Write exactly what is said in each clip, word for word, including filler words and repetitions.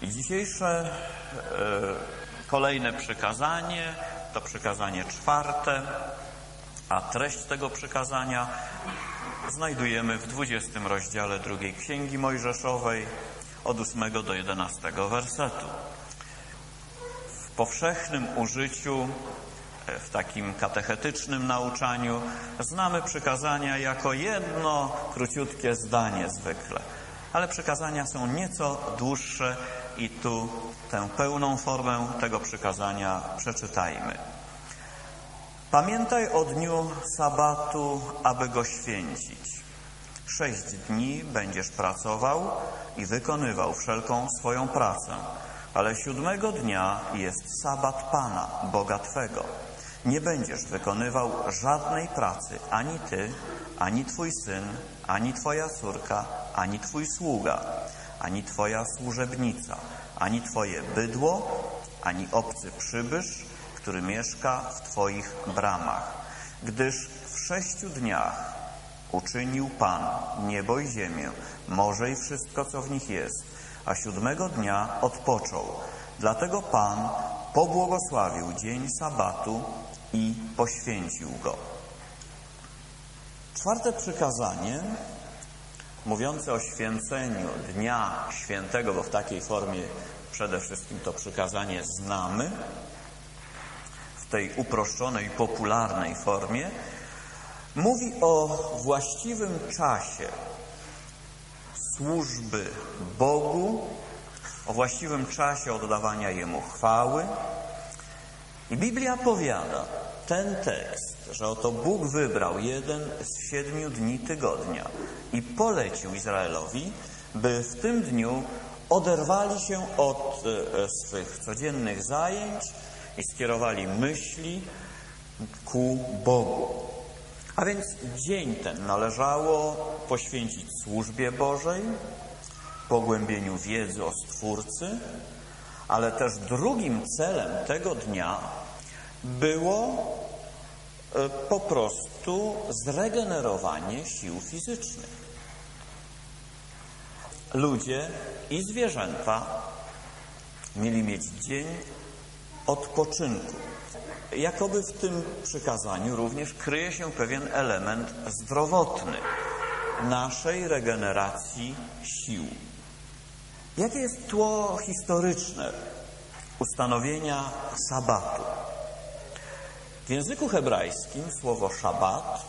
I dzisiejsze e, kolejne przykazanie to przykazanie czwarte, a treść tego przykazania znajdujemy w dwudziestym rozdziale drugiej Księgi Mojżeszowej od ósmego do jedenastego wersetu. W powszechnym użyciu, w takim katechetycznym nauczaniu znamy przykazania jako jedno króciutkie zdanie zwykle, ale przykazania są nieco dłuższe i tu tę pełną formę tego przykazania przeczytajmy. Pamiętaj o dniu sabatu, aby go święcić. Sześć dni będziesz pracował i wykonywał wszelką swoją pracę, ale siódmego dnia jest sabat Pana, Boga Twego. Nie będziesz wykonywał żadnej pracy, ani ty, ani twój syn, ani twoja córka, ani twój sługa, ani twoja służebnica, ani twoje bydło, ani obcy przybysz, który mieszka w twoich bramach. Gdyż w sześciu dniach uczynił Pan niebo i ziemię, morze i wszystko, co w nich jest, a siódmego dnia odpoczął. Dlatego Pan pobłogosławił dzień sabatu i poświęcił go. Czwarte przykazanie, mówiące o święceniu Dnia Świętego, bo w takiej formie przede wszystkim to przykazanie znamy, w tej uproszczonej, popularnej formie, mówi o właściwym czasie służby Bogu, o właściwym czasie oddawania Jemu chwały. I Biblia powiada, ten tekst, że oto Bóg wybrał jeden z siedmiu dni tygodnia i polecił Izraelowi, by w tym dniu oderwali się od swych codziennych zajęć i skierowali myśli ku Bogu. A więc dzień ten należało poświęcić służbie Bożej, pogłębieniu wiedzy o Stwórcy, ale też drugim celem tego dnia było po prostu zregenerowanie sił fizycznych. Ludzie i zwierzęta mieli mieć dzień odpoczynku. Jakoby w tym przykazaniu również kryje się pewien element zdrowotny naszej regeneracji sił. Jakie jest tło historyczne ustanowienia sabatu? W języku hebrajskim słowo szabat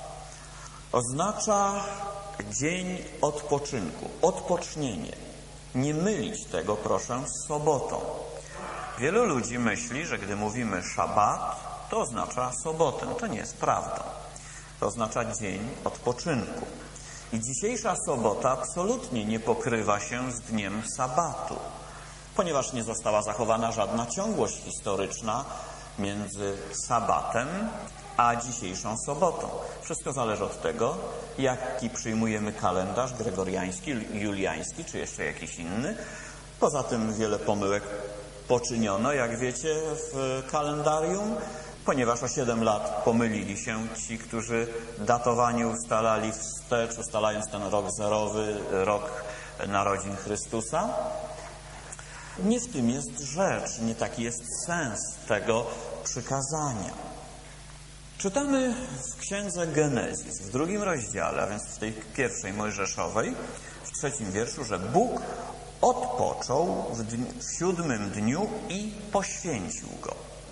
oznacza dzień odpoczynku, odpocznienie. Nie mylić tego, proszę, z sobotą. Wielu ludzi myśli, że gdy mówimy szabat, to oznacza sobotę. To nie jest prawdą. To oznacza dzień odpoczynku. I dzisiejsza sobota absolutnie nie pokrywa się z dniem sabatu, ponieważ nie została zachowana żadna ciągłość historyczna między sabatem a dzisiejszą sobotą. Wszystko zależy od tego, jaki przyjmujemy kalendarz gregoriański, juliański, czy jeszcze jakiś inny. Poza tym wiele pomyłek poczyniono, jak wiecie, w kalendarium, ponieważ o siedem lat pomylili się ci, którzy datowanie ustalali wstecz, ustalając ten rok zerowy, rok narodzin Chrystusa. Nie w tym jest rzecz, nie taki jest sens tego przykazania. Czytamy w Księdze Genezis, w drugim rozdziale, a więc w tej pierwszej Mojżeszowej, w trzecim wierszu, że Bóg odpoczął w, dni, w siódmym dniu i poświęcił go.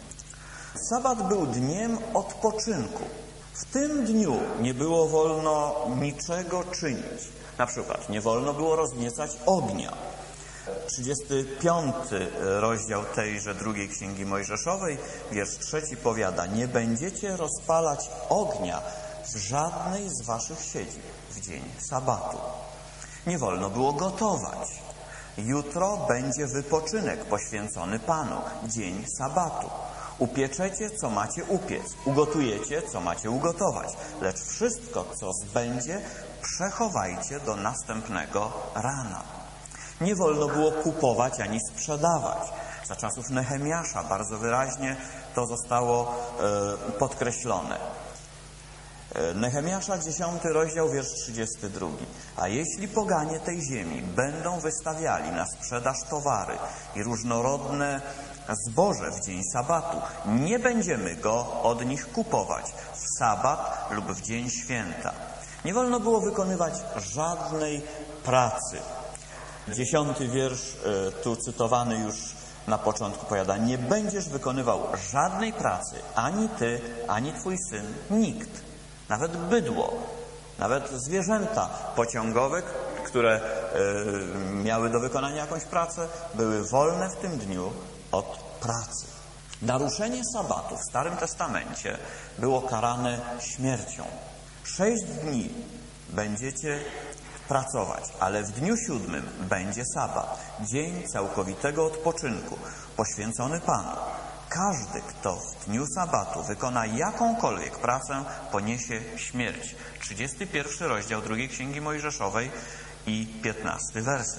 Sabat był dniem odpoczynku. W tym dniu nie było wolno niczego czynić. Na przykład nie wolno było rozniecać ognia. trzydziesty piąty rozdział tejże drugiej Księgi Mojżeszowej, wiersz trzeci powiada: nie będziecie rozpalać ognia w żadnej z waszych siedzib w dzień sabatu. Nie wolno było gotować. Jutro będzie wypoczynek poświęcony Panu, dzień sabatu. Upieczecie, co macie upiec, ugotujecie, co macie ugotować, lecz wszystko, co zbędzie, przechowajcie do następnego rana. Nie wolno było kupować ani sprzedawać. Za czasów Nehemiasza bardzo wyraźnie to zostało e, podkreślone. Nehemiasza dziesiąty rozdział, wiersz trzydziesty drugi. A jeśli poganie tej ziemi będą wystawiali na sprzedaż towary i różnorodne zboże w dzień sabatu, nie będziemy go od nich kupować w sabat lub w dzień święta. Nie wolno było wykonywać żadnej pracy. Dziesiąty wiersz, tu cytowany już na początku, powiada: nie będziesz wykonywał żadnej pracy, ani ty, ani twój syn, nikt. Nawet bydło, nawet zwierzęta pociągowe, które y, miały do wykonania jakąś pracę, były wolne w tym dniu od pracy. Naruszenie sabatu w Starym Testamencie było karane śmiercią. Sześć dni będziecie pracować, ale w dniu siódmym będzie sabat, dzień całkowitego odpoczynku, poświęcony Panu. Każdy, kto w dniu sabatu wykona jakąkolwiek pracę, poniesie śmierć. trzydziesty pierwszy rozdział drugiej Księgi Mojżeszowej i piętnasty werset.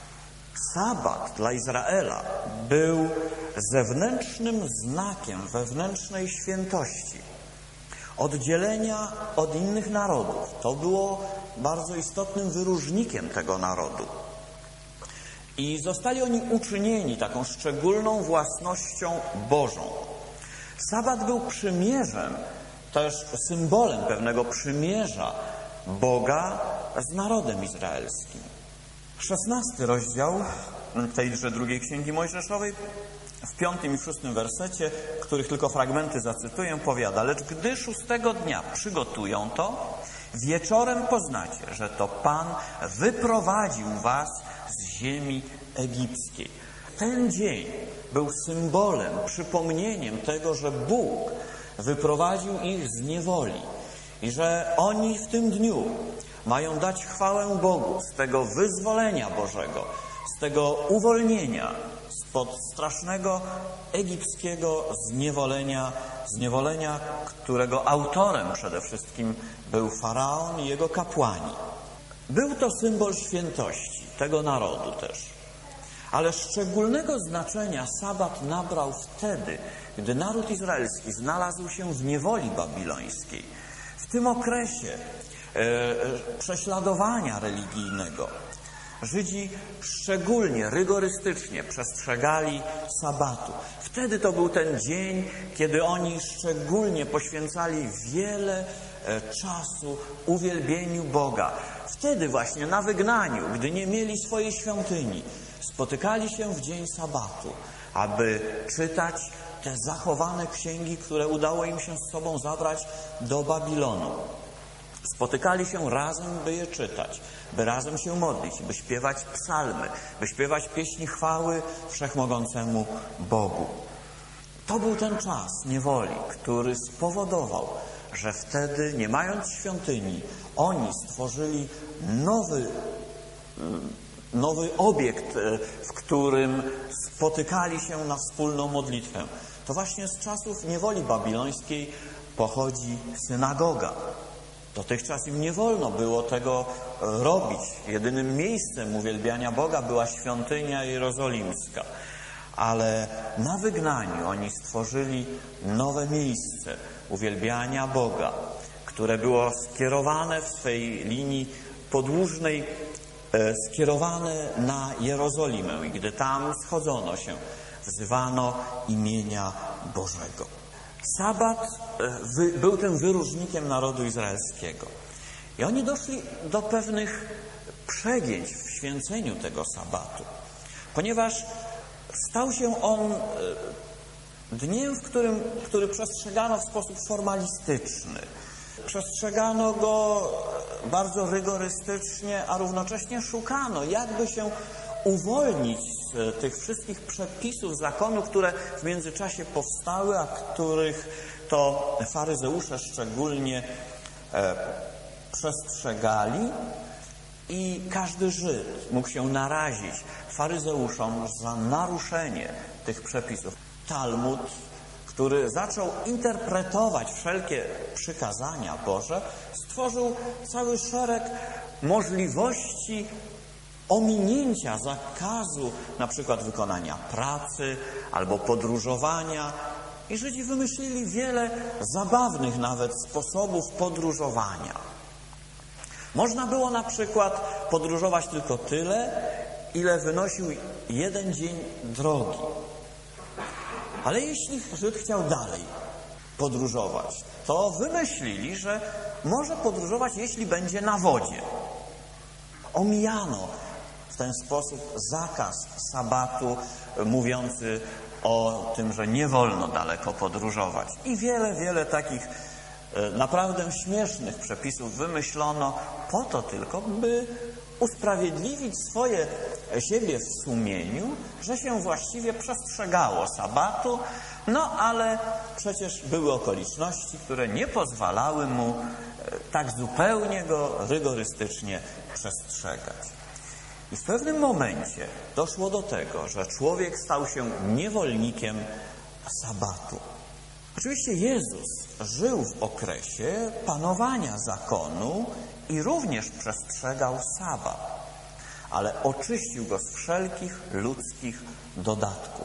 Sabat dla Izraela był zewnętrznym znakiem wewnętrznej świętości, oddzielenia od innych narodów. To było bardzo istotnym wyróżnikiem tego narodu. I zostali oni uczynieni taką szczególną własnością Bożą. Sabat był przymierzem, też symbolem pewnego przymierza Boga z narodem izraelskim. szesnasty rozdział tejże drugiej Księgi Mojżeszowej, w piątym i w szóstym wersecie, których tylko fragmenty zacytuję, powiada: lecz gdy szóstego dnia przygotują to, wieczorem poznacie, że to Pan wyprowadził was z ziemi egipskiej. Ten dzień był symbolem, przypomnieniem tego, że Bóg wyprowadził ich z niewoli i że oni w tym dniu mają dać chwałę Bogu z tego wyzwolenia Bożego, z tego uwolnienia spod strasznego egipskiego zniewolenia, zniewolenia, którego autorem przede wszystkim był Faraon i jego kapłani. Był to symbol świętości tego narodu też. Ale szczególnego znaczenia sabat nabrał wtedy, gdy naród izraelski znalazł się w niewoli babilońskiej. W tym okresie e, prześladowania religijnego Żydzi szczególnie rygorystycznie przestrzegali sabatu. Wtedy to był ten dzień, kiedy oni szczególnie poświęcali wiele czasu uwielbieniu Boga. Wtedy właśnie na wygnaniu, gdy nie mieli swojej świątyni, spotykali się w dzień sabatu, aby czytać te zachowane księgi, które udało im się z sobą zabrać do Babilonu. Spotykali się razem, by je czytać, by razem się modlić, by śpiewać psalmy, by śpiewać pieśni chwały Wszechmogącemu Bogu. To był ten czas niewoli, który spowodował, że wtedy, nie mając świątyni, oni stworzyli nowy, nowy obiekt, w którym spotykali się na wspólną modlitwę. To właśnie z czasów niewoli babilońskiej pochodzi synagoga. Dotychczas im nie wolno było tego robić. Jedynym miejscem uwielbiania Boga była świątynia jerozolimska. Ale na wygnaniu oni stworzyli nowe miejsce uwielbiania Boga, które było skierowane w swej linii podłużnej, e, skierowane na Jerozolimę. I gdy tam schodzono się, wzywano imienia Bożego. Sabat wy, był tym wyróżnikiem narodu izraelskiego. I oni doszli do pewnych przegięć w święceniu tego sabatu, ponieważ stał się on dniem, w którym, który przestrzegano w sposób formalistyczny. Przestrzegano go bardzo rygorystycznie, a równocześnie szukano, jakby się uwolnić z tych wszystkich przepisów zakonu, które w międzyczasie powstały, a których to faryzeusze szczególnie e, przestrzegali. I każdy Żyd mógł się narazić faryzeuszom za naruszenie tych przepisów. Talmud, który zaczął interpretować wszelkie przykazania Boże, stworzył cały szereg możliwości ominięcia zakazu na przykład wykonania pracy albo podróżowania I Żydzi wymyślili wiele zabawnych nawet sposobów podróżowania. Można było na przykład podróżować tylko tyle, ile wynosił jeden dzień drogi. Ale jeśli Żyd chciał dalej podróżować, to wymyślili, że może podróżować, jeśli będzie na wodzie. Omijano w ten sposób zakaz sabatu mówiący o tym, że nie wolno daleko podróżować. I wiele, wiele takich naprawdę śmiesznych przepisów wymyślono po to tylko, by usprawiedliwić swoje siebie w sumieniu, że się właściwie przestrzegało sabatu, no ale przecież były okoliczności, które nie pozwalały mu tak zupełnie go rygorystycznie przestrzegać. I w pewnym momencie doszło do tego, że człowiek stał się niewolnikiem sabatu. Oczywiście Jezus żył w okresie panowania zakonu i również przestrzegał sabat, ale oczyścił go z wszelkich ludzkich dodatków.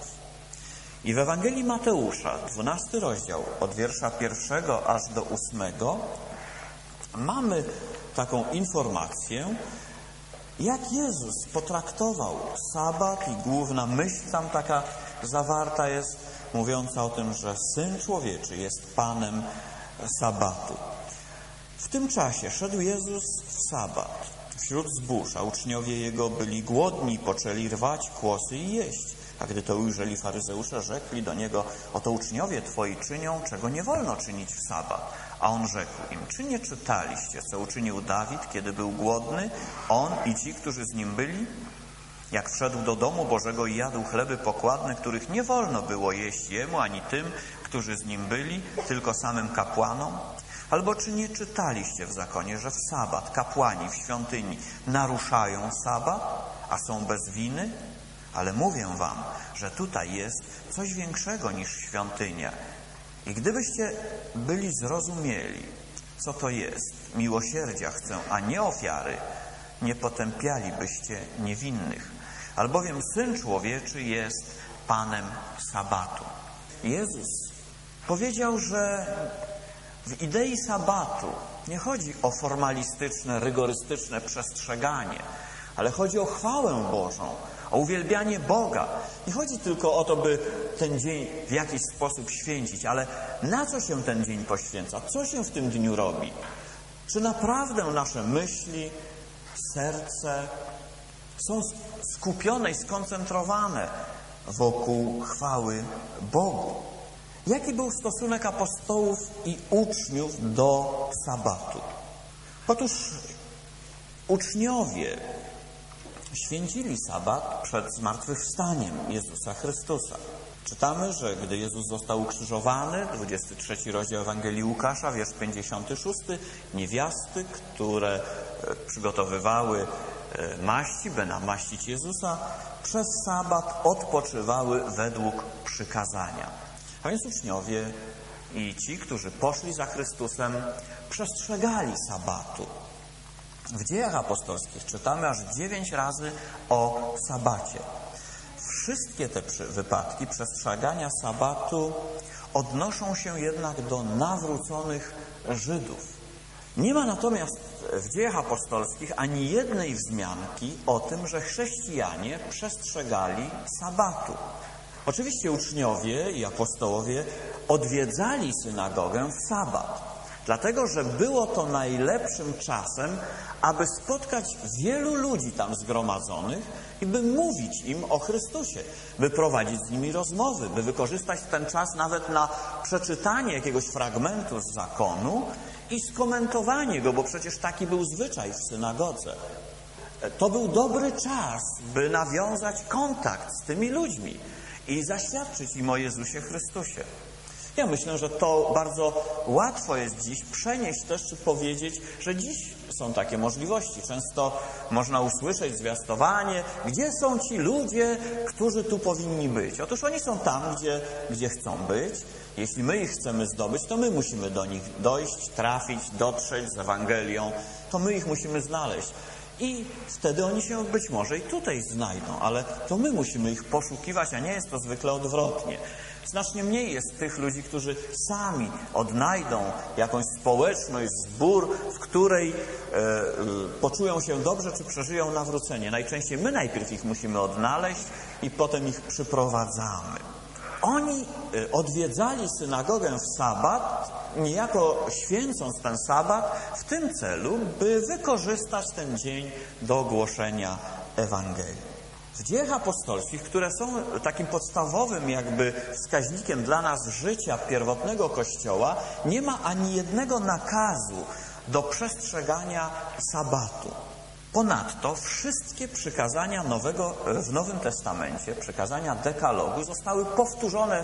I w Ewangelii Mateusza, dwunasty rozdział, od wiersza pierwszego aż do ósmego, mamy taką informację, jak Jezus potraktował sabat, i główna myśl tam taka zawarta jest, mówiąca o tym, że Syn Człowieczy jest Panem sabatu. W tym czasie szedł Jezus w sabat wśród zbóż, a uczniowie Jego byli głodni i poczęli rwać kłosy i jeść. A gdy to ujrzeli faryzeusze, rzekli do Niego: oto uczniowie Twoi czynią, czego nie wolno czynić w sabat. A On rzekł im: czy nie czytaliście, co uczynił Dawid, kiedy był głodny, on i ci, którzy z nim byli? Jak wszedł do domu Bożego i jadł chleby pokładne, których nie wolno było jeść jemu, ani tym, którzy z nim byli, tylko samym kapłanom? Albo czy nie czytaliście w zakonie, że w sabat kapłani w świątyni naruszają sabat, a są bez winy? Ale mówię wam, że tutaj jest coś większego niż świątynia. I gdybyście byli zrozumieli, co to jest, miłosierdzia chcę, a nie ofiary, nie potępialibyście niewinnych. Albowiem Syn Człowieczy jest Panem sabatu. Jezus powiedział, że w idei sabatu nie chodzi o formalistyczne, rygorystyczne przestrzeganie, ale chodzi o chwałę Bożą, o uwielbianie Boga. Nie chodzi tylko o to, by ten dzień w jakiś sposób święcić, ale na co się ten dzień poświęca? Co się w tym dniu robi? Czy naprawdę nasze myśli, serce są skupione i skoncentrowane wokół chwały Bogu? Jaki był stosunek apostołów i uczniów do sabatu? Otóż uczniowie święcili sabat przed zmartwychwstaniem Jezusa Chrystusa. Czytamy, że gdy Jezus został ukrzyżowany, dwudziesty trzeci rozdział Ewangelii Łukasza, wiersz pięćdziesiąty szósty, niewiasty, które przygotowywały maści, by namaścić Jezusa, przez sabat odpoczywały według przykazania. A więc uczniowie i ci, którzy poszli za Chrystusem, przestrzegali sabatu. W Dziejach Apostolskich czytamy aż dziewięć razy o sabacie. Wszystkie te wypadki przestrzegania sabatu odnoszą się jednak do nawróconych Żydów. Nie ma natomiast w Dziejach Apostolskich ani jednej wzmianki o tym, że chrześcijanie przestrzegali sabatu. Oczywiście uczniowie i apostołowie odwiedzali synagogę w sabat, dlatego że było to najlepszym czasem, aby spotkać wielu ludzi tam zgromadzonych i by mówić im o Chrystusie, by prowadzić z nimi rozmowy, by wykorzystać ten czas nawet na przeczytanie jakiegoś fragmentu z zakonu i skomentowanie go, bo przecież taki był zwyczaj w synagodze. To był dobry czas, by nawiązać kontakt z tymi ludźmi i zaświadczyć im o Jezusie Chrystusie. Ja myślę, że to bardzo łatwo jest dziś przenieść też, czy powiedzieć, że dziś są takie możliwości. Często można usłyszeć zwiastowanie, gdzie są ci ludzie, którzy tu powinni być. Otóż oni są tam, gdzie, gdzie chcą być. Jeśli my ich chcemy zdobyć, to my musimy do nich dojść, trafić, dotrzeć z Ewangelią. To my ich musimy znaleźć. I wtedy oni się być może i tutaj znajdą, ale to my musimy ich poszukiwać, a nie jest to zwykle odwrotnie. Znacznie mniej jest tych ludzi, którzy sami odnajdą jakąś społeczność, zbór, w której e, e, poczują się dobrze, czy przeżyją nawrócenie. Najczęściej my najpierw ich musimy odnaleźć i potem ich przyprowadzamy. Oni e, odwiedzali synagogę w sabat, niejako święcąc ten sabat w tym celu, by wykorzystać ten dzień do głoszenia Ewangelii. W dziejach apostolskich, które są takim podstawowym jakby wskaźnikiem dla nas życia pierwotnego Kościoła, nie ma ani jednego nakazu do przestrzegania sabatu. Ponadto wszystkie przykazania nowego, w Nowym Testamencie, przykazania dekalogu, zostały powtórzone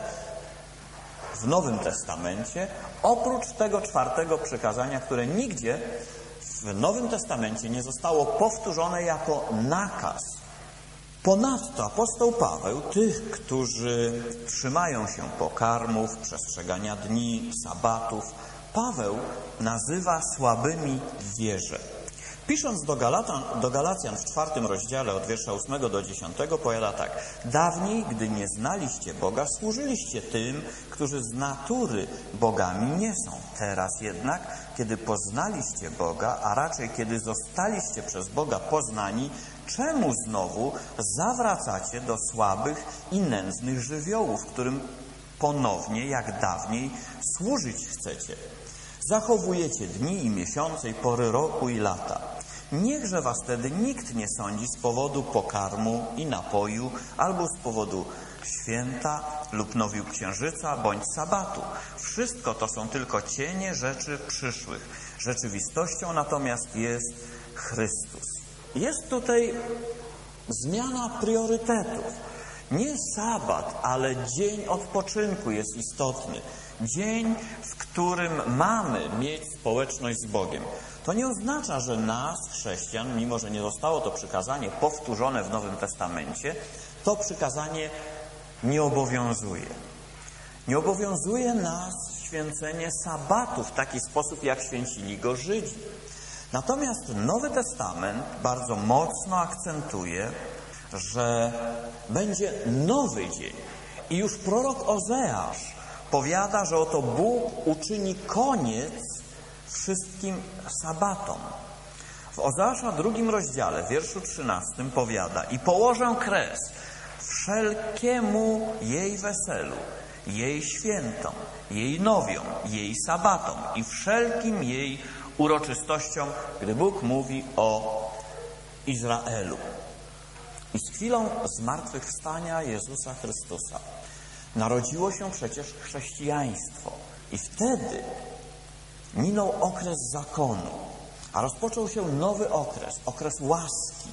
w Nowym Testamencie, oprócz tego czwartego przykazania, które nigdzie w Nowym Testamencie nie zostało powtórzone jako nakaz. Ponadto apostoł Paweł tych, którzy trzymają się pokarmów, przestrzegania dni, sabatów, Paweł nazywa słabymi w wierze. Pisząc do, Galatan, do Galacjan w czwartym rozdziale od wiersza ósmego do dziesiątego powiada tak: dawniej, gdy nie znaliście Boga, służyliście tym, którzy z natury bogami nie są. Teraz jednak, kiedy poznaliście Boga, a raczej kiedy zostaliście przez Boga poznani, czemu znowu zawracacie do słabych i nędznych żywiołów, którym ponownie, jak dawniej, służyć chcecie? Zachowujecie dni i miesiące i pory roku i lata. Niechże was wtedy nikt nie sądzi z powodu pokarmu i napoju, albo z powodu święta lub nowiu księżyca, bądź sabatu. Wszystko to są tylko cienie rzeczy przyszłych. Rzeczywistością natomiast jest Chrystus. Jest tutaj zmiana priorytetów. Nie sabat, ale dzień odpoczynku jest istotny. Dzień, w którym mamy mieć społeczność z Bogiem. To nie oznacza, że nas, chrześcijan, mimo że nie zostało to przykazanie powtórzone w Nowym Testamencie, to przykazanie nie obowiązuje. Nie obowiązuje nas święcenie sabatu w taki sposób, jak święcili go Żydzi. Natomiast Nowy Testament bardzo mocno akcentuje, że będzie nowy dzień. I już prorok Ozeasz powiada, że oto Bóg uczyni koniec wszystkim sabatom. W Ozeasza drugim rozdziale, w wierszu trzynastym powiada: i położę kres wszelkiemu jej weselu, jej świętom, jej nowiom, jej sabatom i wszelkim jej uroczystościom, gdy Bóg mówi o Izraelu. I z chwilą zmartwychwstania Jezusa Chrystusa narodziło się przecież chrześcijaństwo. I wtedy minął okres zakonu, a rozpoczął się nowy okres, okres łaski.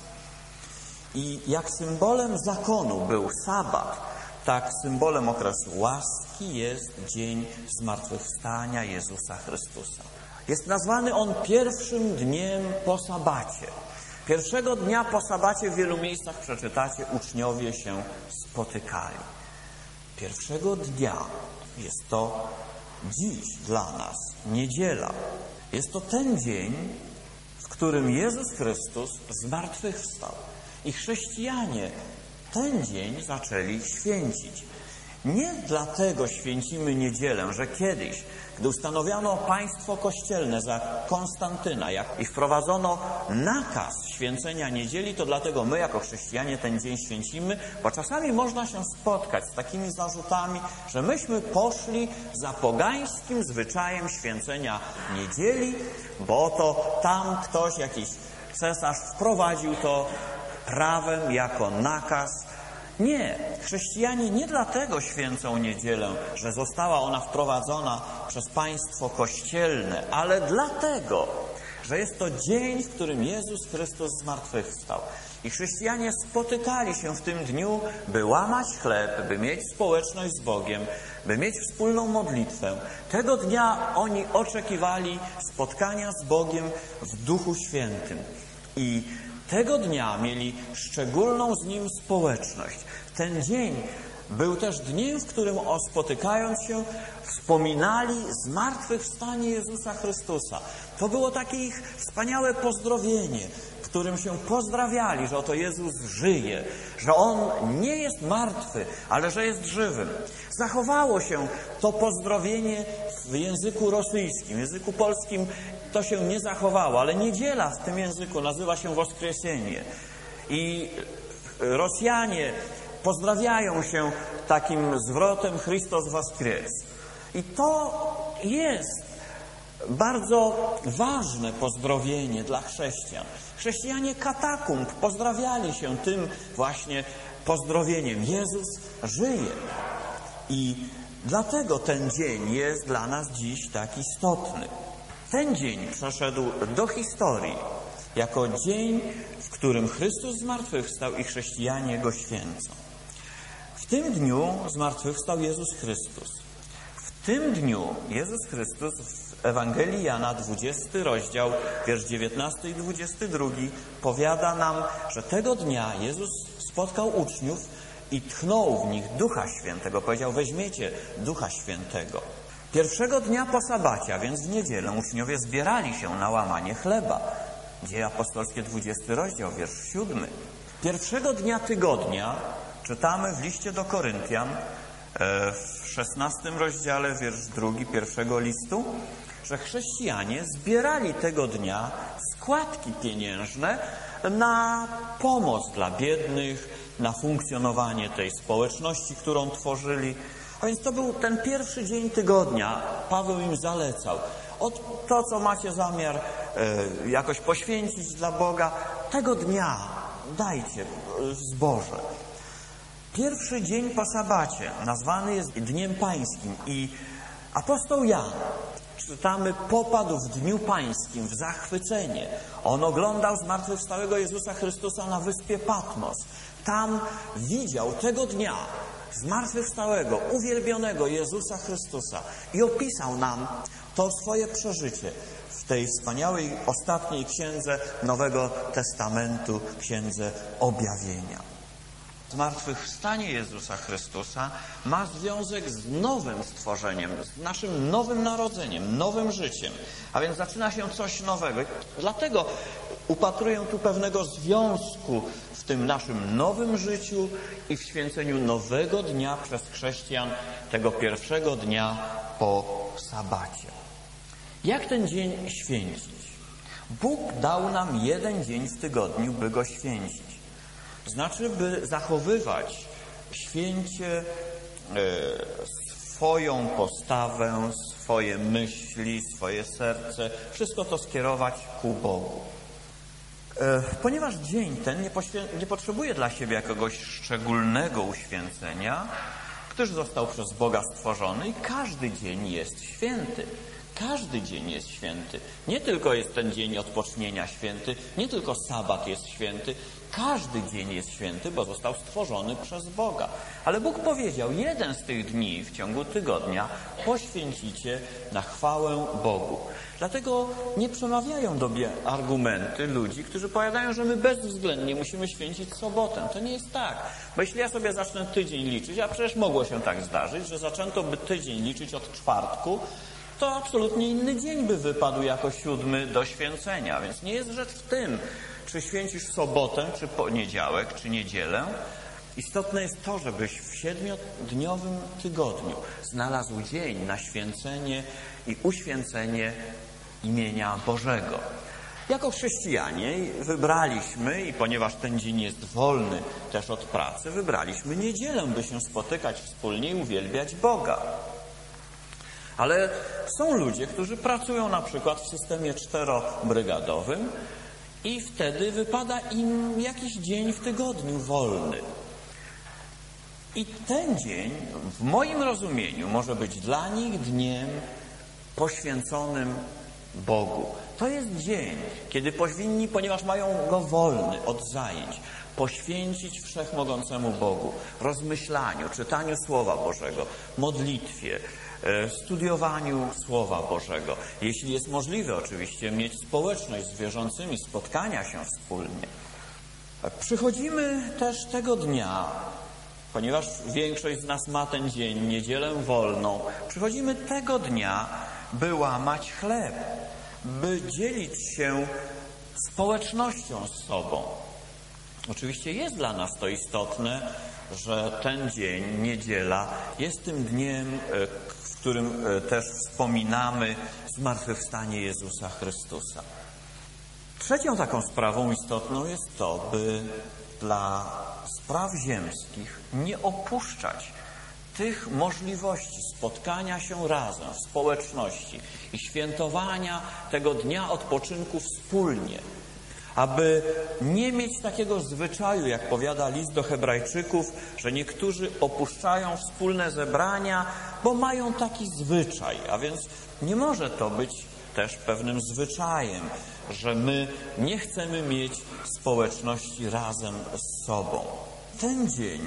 I jak symbolem zakonu był sabat, tak symbolem okresu łaski jest dzień zmartwychwstania Jezusa Chrystusa. Jest nazwany on pierwszym dniem po sabacie. Pierwszego dnia po sabacie w wielu miejscach przeczytacie, uczniowie się spotykali. Pierwszego dnia jest to dziś dla nas, niedziela. Jest to ten dzień, w którym Jezus Chrystus zmartwychwstał. I chrześcijanie ten dzień zaczęli święcić. Nie dlatego święcimy niedzielę, że kiedyś, gdy ustanowiono państwo kościelne za Konstantyna jak i wprowadzono nakaz święcenia niedzieli, to dlatego my jako chrześcijanie ten dzień święcimy, bo czasami można się spotkać z takimi zarzutami, że myśmy poszli za pogańskim zwyczajem święcenia niedzieli, bo to tam ktoś, jakiś cesarz wprowadził to prawem jako nakaz. Nie, chrześcijanie nie dlatego święcą niedzielę, że została ona wprowadzona przez państwo kościelne, ale dlatego, że jest to dzień, w którym Jezus Chrystus zmartwychwstał. I chrześcijanie spotykali się w tym dniu, by łamać chleb, by mieć społeczność z Bogiem, by mieć wspólną modlitwę. Tego dnia oni oczekiwali spotkania z Bogiem w Duchu Świętym. I tego dnia mieli szczególną z Nim społeczność. Ten dzień był też dniem, w którym spotykając się, wspominali zmartwychwstanie Jezusa Chrystusa. To było takie ich wspaniałe pozdrowienie. którym się pozdrawiali, że oto Jezus żyje, że On nie jest martwy, ale że jest żywym. Zachowało się to pozdrowienie w języku rosyjskim. W języku polskim to się nie zachowało, ale niedziela w tym języku nazywa się Woskresenie. I Rosjanie pozdrawiają się takim zwrotem Chrystus Woskres. I to jest bardzo ważne pozdrowienie dla chrześcijan. Chrześcijanie katakumb pozdrawiali się tym właśnie pozdrowieniem. Jezus żyje. I dlatego ten dzień jest dla nas dziś tak istotny. Ten dzień przeszedł do historii jako dzień, w którym Chrystus zmartwychwstał i chrześcijanie Go święcą. W tym dniu zmartwychwstał Jezus Chrystus. W tym dniu Jezus Chrystus w Ewangelii Jana, dwudziesty rozdział, wiersz dziewiętnasty i dwudziesty drugi, powiada nam, że tego dnia Jezus spotkał uczniów i tchnął w nich Ducha Świętego. Powiedział, weźmiecie Ducha Świętego. Pierwszego dnia po sabacie, a więc w niedzielę, uczniowie zbierali się na łamanie chleba. Dzieje apostolskie, dwudziesty rozdział, wiersz siódmy. Pierwszego dnia tygodnia czytamy w liście do Koryntian, w szesnastym rozdziale, wiersz drugi pierwszego listu, że chrześcijanie zbierali tego dnia składki pieniężne na pomoc dla biednych, na funkcjonowanie tej społeczności, którą tworzyli. A więc to był ten pierwszy dzień tygodnia. Paweł im zalecał. Od to, co macie zamiar e, jakoś poświęcić dla Boga, tego dnia dajcie zboże. Pierwszy dzień po sabacie nazwany jest Dniem Pańskim i apostoł Jan, czytamy, popadł w Dniu Pańskim w zachwycenie. On oglądał zmartwychwstałego Jezusa Chrystusa na wyspie Patmos. Tam widział tego dnia zmartwychwstałego, uwielbionego Jezusa Chrystusa i opisał nam to swoje przeżycie w tej wspaniałej, ostatniej księdze Nowego Testamentu, księdze Objawienia. Zmartwychwstanie Jezusa Chrystusa ma związek z nowym stworzeniem, z naszym nowym narodzeniem, nowym życiem. A więc zaczyna się coś nowego. Dlatego upatruję tu pewnego związku w tym naszym nowym życiu i w święceniu nowego dnia przez chrześcijan, tego pierwszego dnia po sabacie. Jak ten dzień święcić? Bóg dał nam jeden dzień w tygodniu, by go święcić. Znaczy, by zachowywać święcie e, swoją postawę, swoje myśli, swoje serce, wszystko to skierować ku Bogu. E, ponieważ dzień ten nie, nie potrzebuje dla siebie jakiegoś szczególnego uświęcenia, gdyż został przez Boga stworzony i każdy dzień jest święty. Każdy dzień jest święty. Nie tylko jest ten dzień odpocznienia święty, nie tylko sabat jest święty. Każdy dzień jest święty, bo został stworzony przez Boga. Ale Bóg powiedział, jeden z tych dni w ciągu tygodnia poświęcicie na chwałę Bogu. Dlatego nie przemawiają do mnie argumenty ludzi, którzy powiadają, że my bezwzględnie musimy święcić sobotę. To nie jest tak. Bo jeśli ja sobie zacznę tydzień liczyć, a przecież mogło się tak zdarzyć, że zaczęto by tydzień liczyć od czwartku, to absolutnie inny dzień by wypadł jako siódmy do święcenia. Więc nie jest rzecz w tym, czy święcisz sobotę, czy poniedziałek, czy niedzielę. Istotne jest to, żebyś w siedmiodniowym tygodniu znalazł dzień na święcenie i uświęcenie imienia Bożego. Jako chrześcijanie wybraliśmy, i ponieważ ten dzień jest wolny też od pracy, wybraliśmy niedzielę, by się spotykać wspólnie i uwielbiać Boga. Ale są ludzie, którzy pracują na przykład w systemie czterobrygadowym i wtedy wypada im jakiś dzień w tygodniu wolny. I ten dzień, w moim rozumieniu, może być dla nich dniem poświęconym Bogu. To jest dzień, kiedy powinni, ponieważ mają go wolny od zajęć, poświęcić wszechmogącemu Bogu, rozmyślaniu, czytaniu Słowa Bożego, modlitwie, studiowaniu Słowa Bożego. Jeśli jest możliwe, oczywiście, mieć społeczność z wierzącymi, spotkania się wspólnie. Przychodzimy też tego dnia, ponieważ większość z nas ma ten dzień, niedzielę wolną, przychodzimy tego dnia, by łamać chleb, by dzielić się społecznością z sobą. Oczywiście jest dla nas to istotne, że ten dzień, niedziela, jest tym dniem, w którym też wspominamy zmartwychwstanie Jezusa Chrystusa. Trzecią taką sprawą istotną jest to, by dla spraw ziemskich nie opuszczać tych możliwości spotkania się razem w społeczności i świętowania tego dnia odpoczynku wspólnie, aby nie mieć takiego zwyczaju, jak powiada list do Hebrajczyków, że niektórzy opuszczają wspólne zebrania, bo mają taki zwyczaj, a więc nie może to być też pewnym zwyczajem, że my nie chcemy mieć społeczności razem z sobą. Ten dzień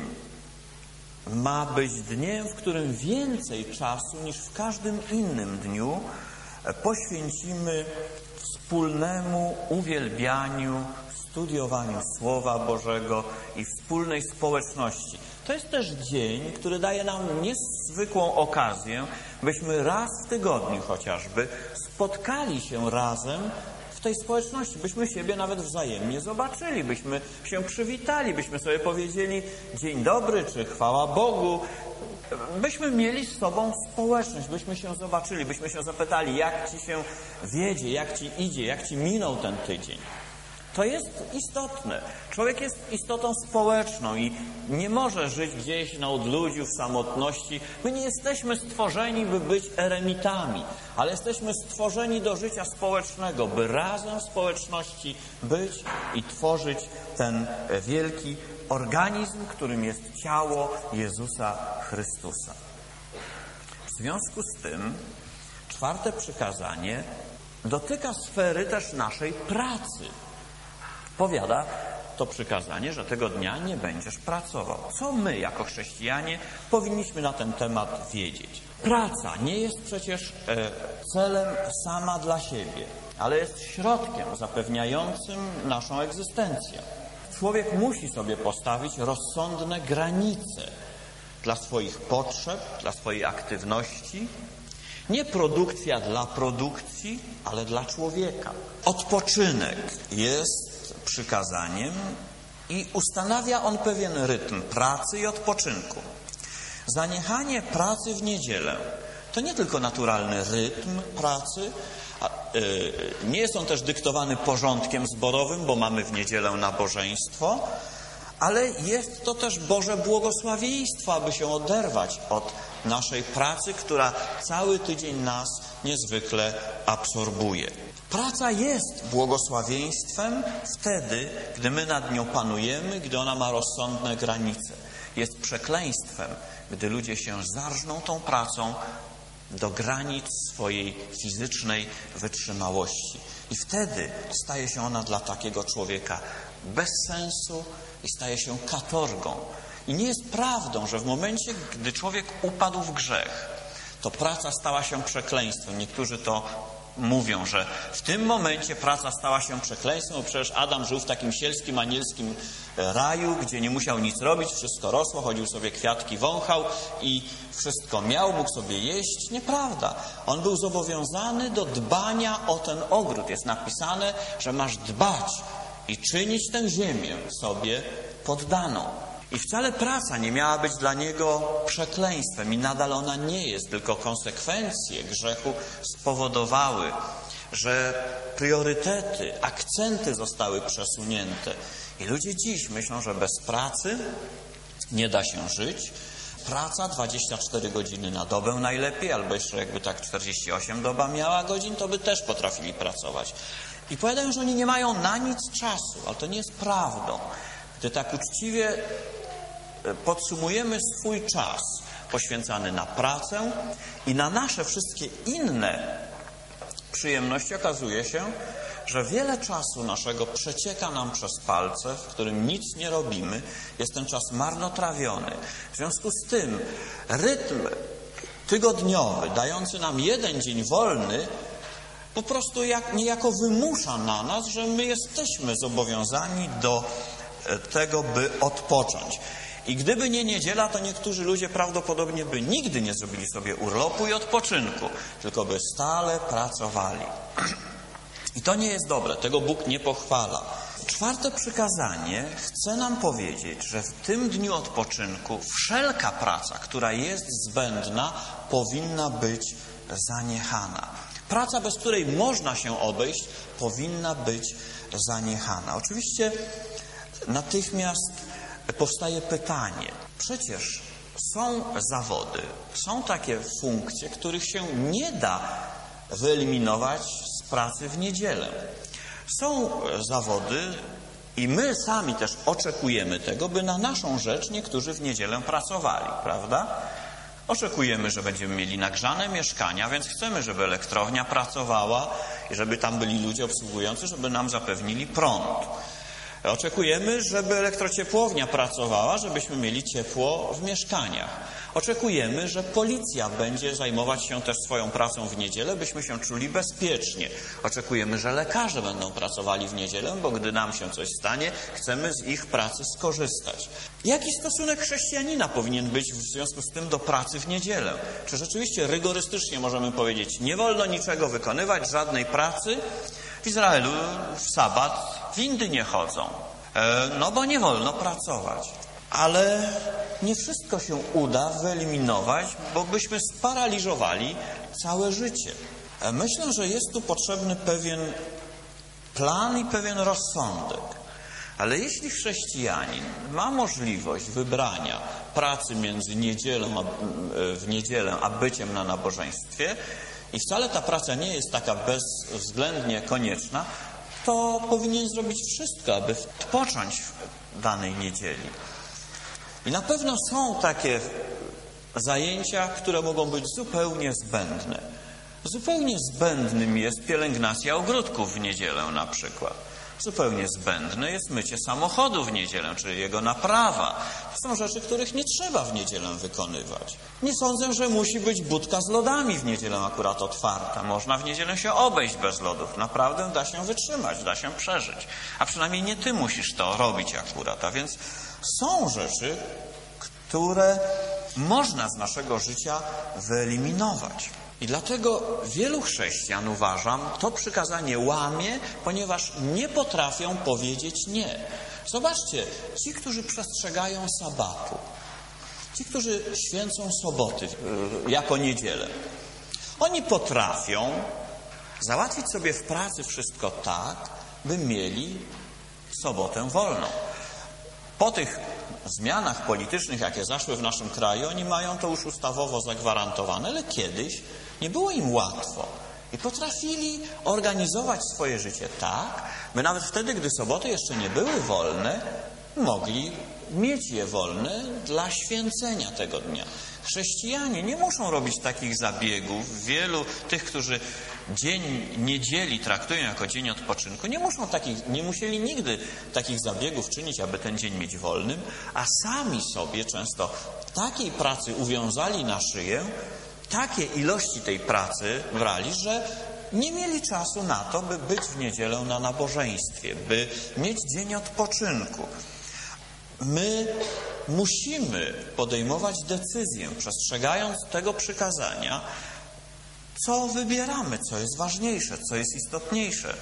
ma być dniem, w którym więcej czasu niż w każdym innym dniu poświęcimy wspólnemu uwielbianiu, studiowaniu Słowa Bożego i wspólnej społeczności. To jest też dzień, który daje nam niezwykłą okazję, byśmy raz w tygodniu chociażby spotkali się razem w tej społeczności, byśmy siebie nawet wzajemnie zobaczyli, byśmy się przywitali, byśmy sobie powiedzieli dzień dobry, czy chwała Bogu, byśmy mieli z sobą społeczność, byśmy się zobaczyli, byśmy się zapytali, jak Ci się wiedzie, jak Ci idzie, jak Ci minął ten tydzień. To jest istotne. Człowiek jest istotą społeczną i nie może żyć gdzieś na odludziu, w samotności. My nie jesteśmy stworzeni, by być eremitami, ale jesteśmy stworzeni do życia społecznego, by razem w społeczności być i tworzyć ten wielki organizm, którym jest ciało Jezusa Chrystusa. W związku z tym czwarte przykazanie dotyka sfery też naszej pracy. Powiada to przykazanie, że tego dnia nie będziesz pracował. Co my, jako chrześcijanie, powinniśmy na ten temat wiedzieć? Praca nie jest przecież e, celem sama dla siebie, ale jest środkiem zapewniającym naszą egzystencję. Człowiek musi sobie postawić rozsądne granice dla swoich potrzeb, dla swojej aktywności. Nie produkcja dla produkcji, ale dla człowieka. Odpoczynek jest przykazaniem i ustanawia on pewien rytm pracy i odpoczynku. Zaniechanie pracy w niedzielę to nie tylko naturalny rytm pracy, a, yy, nie jest on też dyktowany porządkiem zborowym, bo mamy w niedzielę nabożeństwo, ale jest to też Boże błogosławieństwo, aby się oderwać od naszej pracy, która cały tydzień nas niezwykle absorbuje. Praca jest błogosławieństwem wtedy, gdy my nad nią panujemy, gdy ona ma rozsądne granice. Jest przekleństwem, gdy ludzie się zarżną tą pracą do granic swojej fizycznej wytrzymałości. I wtedy staje się ona dla takiego człowieka bez sensu i staje się katorgą. I nie jest prawdą, że w momencie, gdy człowiek upadł w grzech, to praca stała się przekleństwem. Niektórzy to mówią, że w tym momencie praca stała się przekleństwem, bo przecież Adam żył w takim sielskim, anielskim raju, gdzie nie musiał nic robić, wszystko rosło, chodził sobie kwiatki, wąchał i wszystko miał, mógł sobie jeść. Nieprawda. On był zobowiązany do dbania o ten ogród. Jest napisane, że masz dbać i czynić tę ziemię sobie poddaną. I wcale praca nie miała być dla niego przekleństwem i nadal ona nie jest, tylko konsekwencje grzechu spowodowały, że priorytety, akcenty zostały przesunięte. I ludzie dziś myślą, że bez pracy nie da się żyć. Praca dwadzieścia cztery godziny na dobę najlepiej, albo jeszcze jakby tak czterdzieści osiem doba miała godzin, to by też potrafili pracować. I powiadają, że oni nie mają na nic czasu, ale to nie jest prawdą. Gdy tak uczciwie podsumujemy swój czas poświęcany na pracę i na nasze wszystkie inne przyjemności, okazuje się, że wiele czasu naszego przecieka nam przez palce, w którym nic nie robimy. Jest ten czas marnotrawiony. W związku z tym rytm tygodniowy, dający nam jeden dzień wolny, po prostu jak, niejako wymusza na nas, że my jesteśmy zobowiązani do tego, by odpocząć. I gdyby nie niedziela, to niektórzy ludzie prawdopodobnie by nigdy nie zrobili sobie urlopu i odpoczynku, tylko by stale pracowali. I to nie jest dobre, tego Bóg nie pochwala. Czwarte przykazanie chce nam powiedzieć, że w tym dniu odpoczynku wszelka praca, która jest zbędna, powinna być zaniechana. Praca, bez której można się obejść, powinna być zaniechana. Oczywiście natychmiast powstaje pytanie. Przecież są zawody, są takie funkcje, których się nie da wyeliminować z pracy w niedzielę. Są zawody i my sami też oczekujemy tego, by na naszą rzecz niektórzy w niedzielę pracowali, prawda? Oczekujemy, że będziemy mieli nagrzane mieszkania, więc chcemy, żeby elektrownia pracowała i żeby tam byli ludzie obsługujący, żeby nam zapewnili prąd. Oczekujemy, żeby elektrociepłownia pracowała, żebyśmy mieli ciepło w mieszkaniach. Oczekujemy, że policja będzie zajmować się też swoją pracą w niedzielę, byśmy się czuli bezpiecznie. Oczekujemy, że lekarze będą pracowali w niedzielę, bo gdy nam się coś stanie, chcemy z ich pracy skorzystać. Jaki stosunek chrześcijanina powinien być w związku z tym do pracy w niedzielę? Czy rzeczywiście rygorystycznie możemy powiedzieć, nie wolno niczego wykonywać, żadnej pracy? W Izraelu w sabat windy nie chodzą, no bo nie wolno pracować. Ale nie wszystko się uda wyeliminować, bo byśmy sparaliżowali całe życie. Myślę, że jest tu potrzebny pewien plan i pewien rozsądek. Ale jeśli chrześcijanin ma możliwość wybrania pracy między niedzielą a, w niedzielę a byciem na nabożeństwie i wcale ta praca nie jest taka bezwzględnie konieczna, to powinien zrobić wszystko, aby odpocząć w danej niedzieli. I na pewno są takie zajęcia, które mogą być zupełnie zbędne. Zupełnie zbędnym jest pielęgnacja ogródków w niedzielę na przykład. Zupełnie zbędne jest mycie samochodu w niedzielę, czyli jego naprawa. To są rzeczy, których nie trzeba w niedzielę wykonywać. Nie sądzę, że musi być budka z lodami w niedzielę akurat otwarta. Można w niedzielę się obejść bez lodów. Naprawdę da się wytrzymać, da się przeżyć. A przynajmniej nie ty musisz to robić akurat. A więc są rzeczy, które można z naszego życia wyeliminować. I dlatego wielu chrześcijan, uważam, to przykazanie łamie, ponieważ nie potrafią powiedzieć nie. Zobaczcie, ci, którzy przestrzegają sabatu, ci, którzy święcą soboty jako niedzielę, oni potrafią załatwić sobie w pracy wszystko tak, by mieli sobotę wolną. Po tych zmianach politycznych, jakie zaszły w naszym kraju, oni mają to już ustawowo zagwarantowane, ale kiedyś nie było im łatwo. I potrafili organizować swoje życie tak, by nawet wtedy, gdy soboty jeszcze nie były wolne, mogli mieć je wolne dla święcenia tego dnia. Chrześcijanie nie muszą robić takich zabiegów. Wielu tych, którzy dzień niedzieli traktują jako dzień odpoczynku, nie muszą takich, nie musieli nigdy takich zabiegów czynić, aby ten dzień mieć wolnym, a sami sobie często takiej pracy uwiązali na szyję, takie ilości tej pracy brali, że nie mieli czasu na to, by być w niedzielę na nabożeństwie, by mieć dzień odpoczynku. My musimy podejmować decyzję, przestrzegając tego przykazania, co wybieramy, co jest ważniejsze, co jest istotniejsze.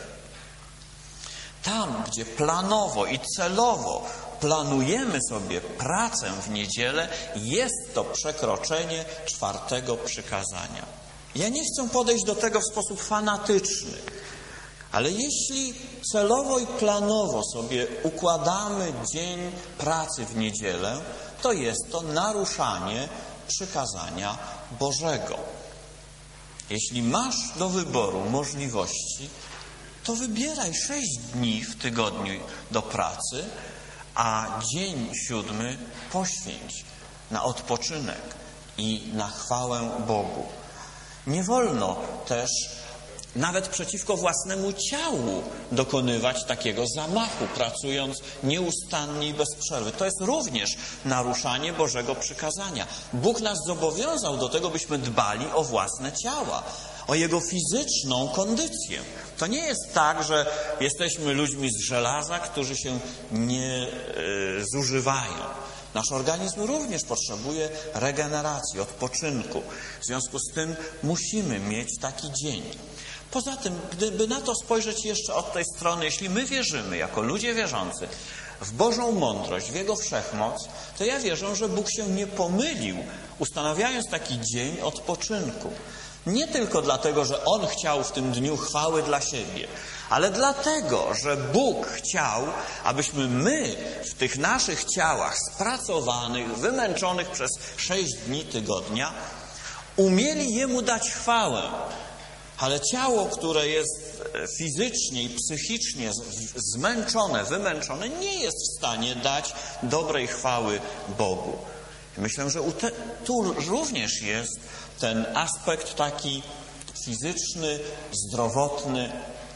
Tam, gdzie planowo i celowo planujemy sobie pracę w niedzielę, jest to przekroczenie czwartego przykazania. Ja nie chcę podejść do tego w sposób fanatyczny, ale jeśli celowo i planowo sobie układamy dzień pracy w niedzielę, to jest to naruszanie przykazania Bożego. Jeśli masz do wyboru możliwości, to wybieraj sześć dni w tygodniu do pracy, a dzień siódmy poświęć na odpoczynek i na chwałę Bogu. Nie wolno też nawet przeciwko własnemu ciału dokonywać takiego zamachu, pracując nieustannie i bez przerwy. To jest również naruszanie Bożego przykazania. Bóg nas zobowiązał do tego, byśmy dbali o własne ciała, o jego fizyczną kondycję. To nie jest tak, że jesteśmy ludźmi z żelaza, którzy się nie y, zużywają. Nasz organizm również potrzebuje regeneracji, odpoczynku. W związku z tym musimy mieć taki dzień. Poza tym, gdyby na to spojrzeć jeszcze od tej strony, jeśli my wierzymy, jako ludzie wierzący, w Bożą mądrość, w Jego wszechmoc, to ja wierzę, że Bóg się nie pomylił, ustanawiając taki dzień odpoczynku. Nie tylko dlatego, że On chciał w tym dniu chwały dla siebie, ale dlatego, że Bóg chciał, abyśmy my w tych naszych ciałach spracowanych, wymęczonych przez sześć dni tygodnia, umieli Jemu dać chwałę. Ale ciało, które jest fizycznie i psychicznie zmęczone, wymęczone, nie jest w stanie dać dobrej chwały Bogu. Myślę, że tu również jest ten aspekt taki fizyczny, zdrowotny.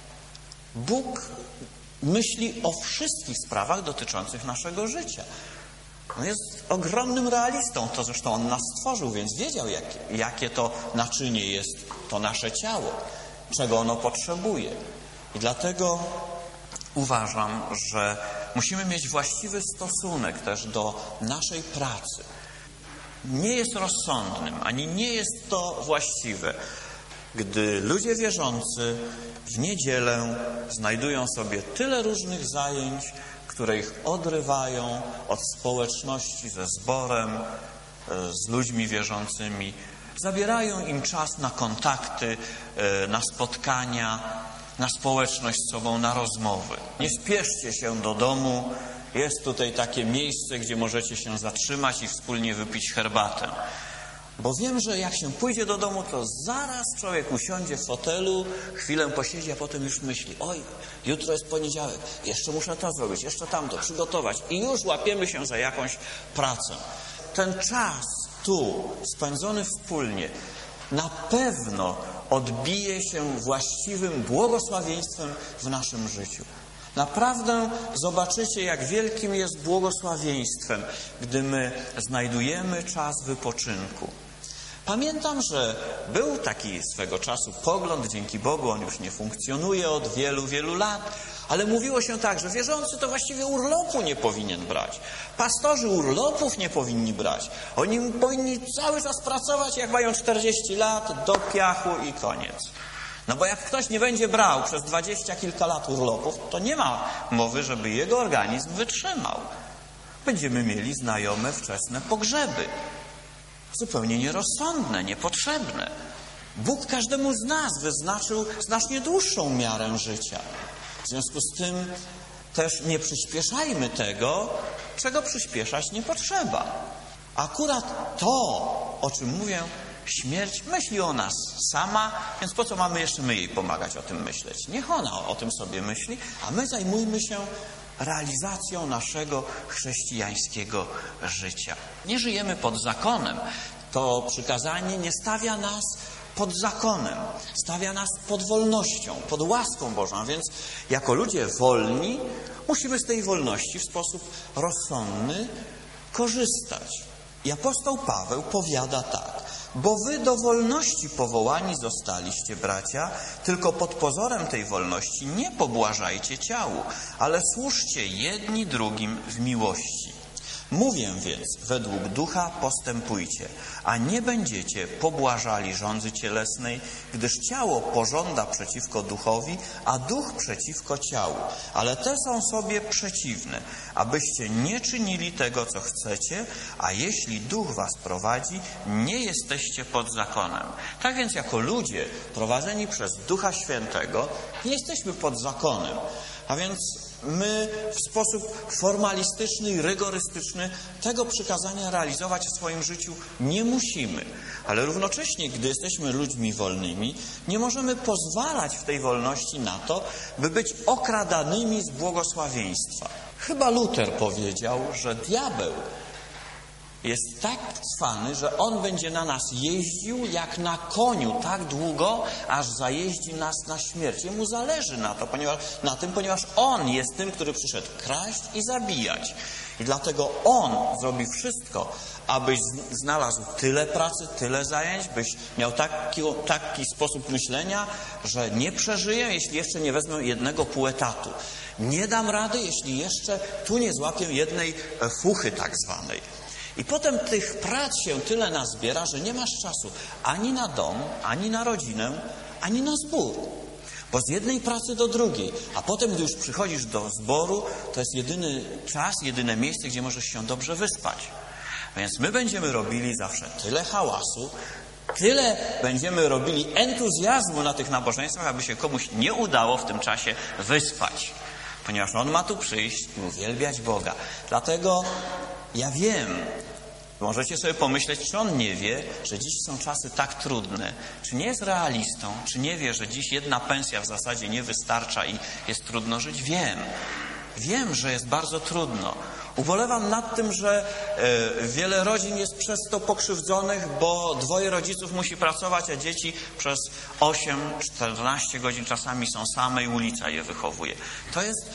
Bóg myśli o wszystkich sprawach dotyczących naszego życia. On jest ogromnym realistą, to zresztą On nas stworzył, więc wiedział, jak, jakie to naczynie jest to nasze ciało, czego ono potrzebuje. I dlatego uważam, że musimy mieć właściwy stosunek też do naszej pracy. Nie jest rozsądnym, ani nie jest to właściwe, gdy ludzie wierzący w niedzielę znajdują sobie tyle różnych zajęć, które ich odrywają od społeczności ze zborem, z ludźmi wierzącymi. Zabierają im czas na kontakty, na spotkania, na społeczność z sobą, na rozmowy. Nie spieszcie się do domu. Jest tutaj takie miejsce, gdzie możecie się zatrzymać i wspólnie wypić herbatę. Bo wiem, że jak się pójdzie do domu, to zaraz człowiek usiądzie w fotelu, chwilę posiedzi, a potem już myśli: oj, jutro jest poniedziałek, jeszcze muszę to zrobić, jeszcze tamto, przygotować. I już łapiemy się za jakąś pracę. Ten czas tu, spędzony wspólnie, na pewno odbije się właściwym błogosławieństwem w naszym życiu. Naprawdę zobaczycie, jak wielkim jest błogosławieństwem, gdy my znajdujemy czas wypoczynku. Pamiętam, że był taki swego czasu pogląd, dzięki Bogu on już nie funkcjonuje od wielu, wielu lat, ale mówiło się tak, że wierzący to właściwie urlopu nie powinien brać. Pastorzy urlopów nie powinni brać. Oni powinni cały czas pracować, jak mają czterdzieści lat, do piachu i koniec. No bo jak ktoś nie będzie brał przez dwadzieścia kilka lat urlopów, to nie ma mowy, żeby jego organizm wytrzymał. Będziemy mieli znajome wczesne pogrzeby. Zupełnie nierozsądne, niepotrzebne. Bóg każdemu z nas wyznaczył znacznie dłuższą miarę życia. W związku z tym też nie przyspieszajmy tego, czego przyspieszać nie potrzeba. Akurat to, o czym mówię, śmierć myśli o nas sama, więc po co mamy jeszcze my jej pomagać o tym myśleć? Niech ona o tym sobie myśli, a my zajmujmy się realizacją naszego chrześcijańskiego życia. Nie żyjemy pod zakonem. To przykazanie nie stawia nas pod zakonem. Stawia nas pod wolnością, pod łaską Bożą. A więc jako ludzie wolni musimy z tej wolności w sposób rozsądny korzystać. I apostoł Paweł powiada tak: bo wy do wolności powołani zostaliście, bracia, tylko pod pozorem tej wolności nie pobłażajcie ciału, ale służcie jedni drugim w miłości. Mówię więc, według ducha postępujcie, a nie będziecie pobłażali żądzy cielesnej, gdyż ciało pożąda przeciwko duchowi, a duch przeciwko ciału. Ale te są sobie przeciwne, abyście nie czynili tego, co chcecie, a jeśli duch was prowadzi, nie jesteście pod zakonem. Tak więc jako ludzie prowadzeni przez Ducha Świętego nie jesteśmy pod zakonem. A więc my w sposób formalistyczny i rygorystyczny tego przykazania realizować w swoim życiu nie musimy. Ale równocześnie, gdy jesteśmy ludźmi wolnymi, nie możemy pozwalać w tej wolności na to, by być okradanymi z błogosławieństwa. Chyba Luter powiedział, że diabeł jest tak cwany, że on będzie na nas jeździł jak na koniu tak długo, aż zajeździ nas na śmierć. Jemu zależy na, to, ponieważ, na tym, ponieważ on jest tym, który przyszedł kraść i zabijać. I dlatego on zrobi wszystko, abyś znalazł tyle pracy, tyle zajęć, byś miał taki, taki sposób myślenia, że nie przeżyję, jeśli jeszcze nie wezmę jednego pół etatu. Nie dam rady, jeśli jeszcze tu nie złapię jednej fuchy tak zwanej. I potem tych prac się tyle nazbiera, że nie masz czasu ani na dom, ani na rodzinę, ani na zbór. Bo z jednej pracy do drugiej, a potem, gdy już przychodzisz do zboru, to jest jedyny czas, jedyne miejsce, gdzie możesz się dobrze wyspać. Więc my będziemy robili zawsze tyle hałasu, tyle będziemy robili entuzjazmu na tych nabożeństwach, aby się komuś nie udało w tym czasie wyspać. Ponieważ on ma tu przyjść i uwielbiać Boga. Dlatego ja wiem, możecie sobie pomyśleć, czy on nie wie, że dziś są czasy tak trudne. Czy nie jest realistą, czy nie wie, że dziś jedna pensja w zasadzie nie wystarcza i jest trudno żyć? Wiem. Wiem, że jest bardzo trudno. Ubolewam nad tym, że y, wiele rodzin jest przez to pokrzywdzonych, bo dwoje rodziców musi pracować, a dzieci przez osiem czternaście godzin czasami są same i ulica je wychowuje. To jest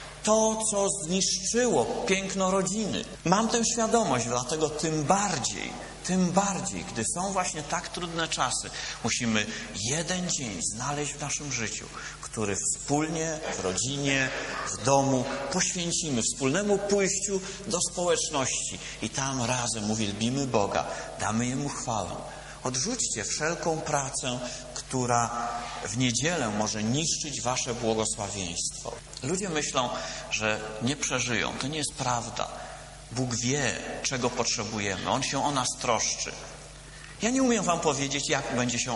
to, co zniszczyło piękno rodziny. Mam tę świadomość, dlatego tym bardziej, tym bardziej, gdy są właśnie tak trudne czasy, musimy jeden dzień znaleźć w naszym życiu, który wspólnie, w rodzinie, w domu poświęcimy wspólnemu pójściu do społeczności i tam razem uwielbimy Boga, damy Jemu chwałę. Odrzućcie wszelką pracę, która w niedzielę może niszczyć wasze błogosławieństwo. Ludzie myślą, że nie przeżyją. To nie jest prawda. Bóg wie, czego potrzebujemy. On się o nas troszczy. Ja nie umiem wam powiedzieć, jak będzie się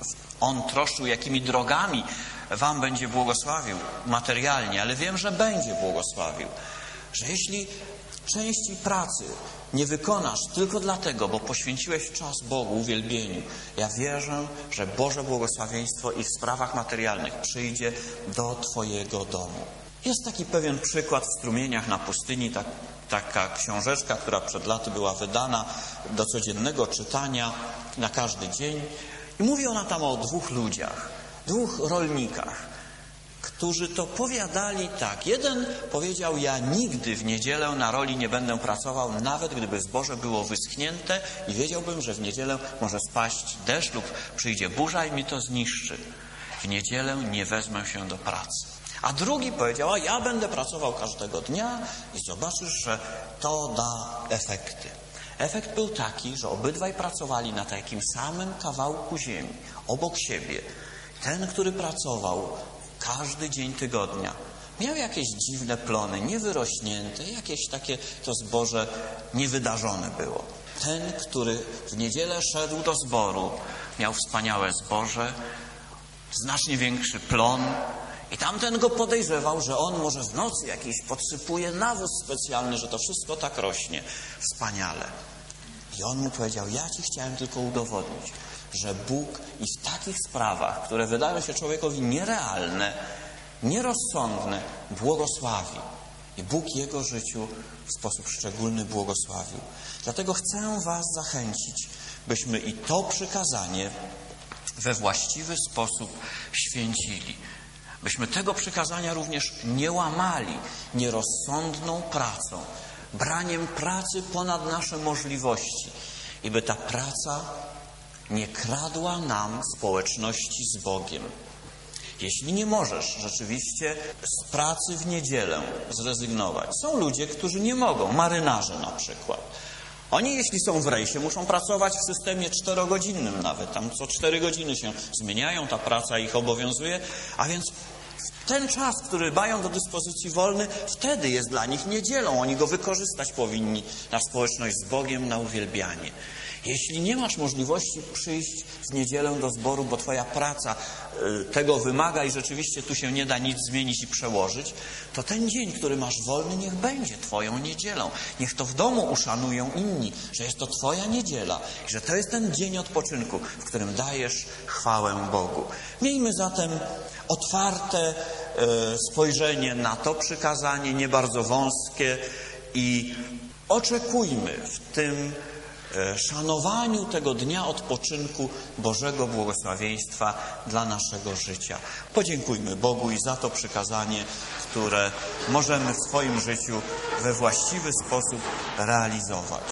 On troszczył, jakimi drogami wam będzie błogosławił materialnie, ale wiem, że będzie błogosławił. Że jeśli części pracy nie wykonasz tylko dlatego, bo poświęciłeś czas Bogu, uwielbieniu, ja wierzę, że Boże błogosławieństwo i w sprawach materialnych przyjdzie do twojego domu. Jest taki pewien przykład w Strumieniach na pustyni, tak, taka książeczka, która przed laty była wydana do codziennego czytania na każdy dzień. I mówi ona tam o dwóch ludziach, dwóch rolnikach, którzy to powiadali tak. Jeden powiedział: ja nigdy w niedzielę na roli nie będę pracował, nawet gdyby zboże było wyschnięte i wiedziałbym, że w niedzielę może spaść deszcz lub przyjdzie burza i mi to zniszczy. W niedzielę nie wezmę się do pracy. A drugi powiedział: a ja będę pracował każdego dnia i zobaczysz, że to da efekty. Efekt był taki, że obydwaj pracowali na takim samym kawałku ziemi, obok siebie. Ten, który pracował każdy dzień tygodnia, miał jakieś dziwne plony, niewyrośnięte, jakieś takie to zboże niewydarzone było. Ten, który w niedzielę szedł do zboru, miał wspaniałe zboże, znacznie większy plon i tamten go podejrzewał, że on może w nocy jakiś podsypuje nawóz specjalny, że to wszystko tak rośnie wspaniale. I on mu powiedział: ja ci chciałem tylko udowodnić, że Bóg i w takich sprawach, które wydają się człowiekowi nierealne, nierozsądne, błogosławi. I Bóg jego życiu w sposób szczególny błogosławił. Dlatego chcę was zachęcić, byśmy i to przykazanie we właściwy sposób święcili. Byśmy tego przykazania również nie łamali nierozsądną pracą, braniem pracy ponad nasze możliwości. I by ta praca nie kradła nam społeczności z Bogiem. Jeśli nie możesz rzeczywiście z pracy w niedzielę zrezygnować. Są ludzie, którzy nie mogą, marynarze na przykład. Oni, jeśli są w rejsie, muszą pracować w systemie czterogodzinnym nawet. Tam co cztery godziny się zmieniają, ta praca ich obowiązuje, a więc ten czas, który mają do dyspozycji wolny, wtedy jest dla nich niedzielą. Oni go wykorzystać powinni na społeczność z Bogiem, na uwielbianie. Jeśli nie masz możliwości przyjść w niedzielę do zboru, bo twoja praca y, tego wymaga i rzeczywiście tu się nie da nic zmienić i przełożyć, to ten dzień, który masz wolny, niech będzie twoją niedzielą. Niech to w domu uszanują inni, że jest to twoja niedziela i że to jest ten dzień odpoczynku, w którym dajesz chwałę Bogu. Miejmy zatem otwarte y, spojrzenie na to przykazanie, nie bardzo wąskie, i oczekujmy w tym szanowaniu tego dnia odpoczynku Bożego błogosławieństwa dla naszego życia. Podziękujmy Bogu i za to przykazanie, które możemy w swoim życiu we właściwy sposób realizować.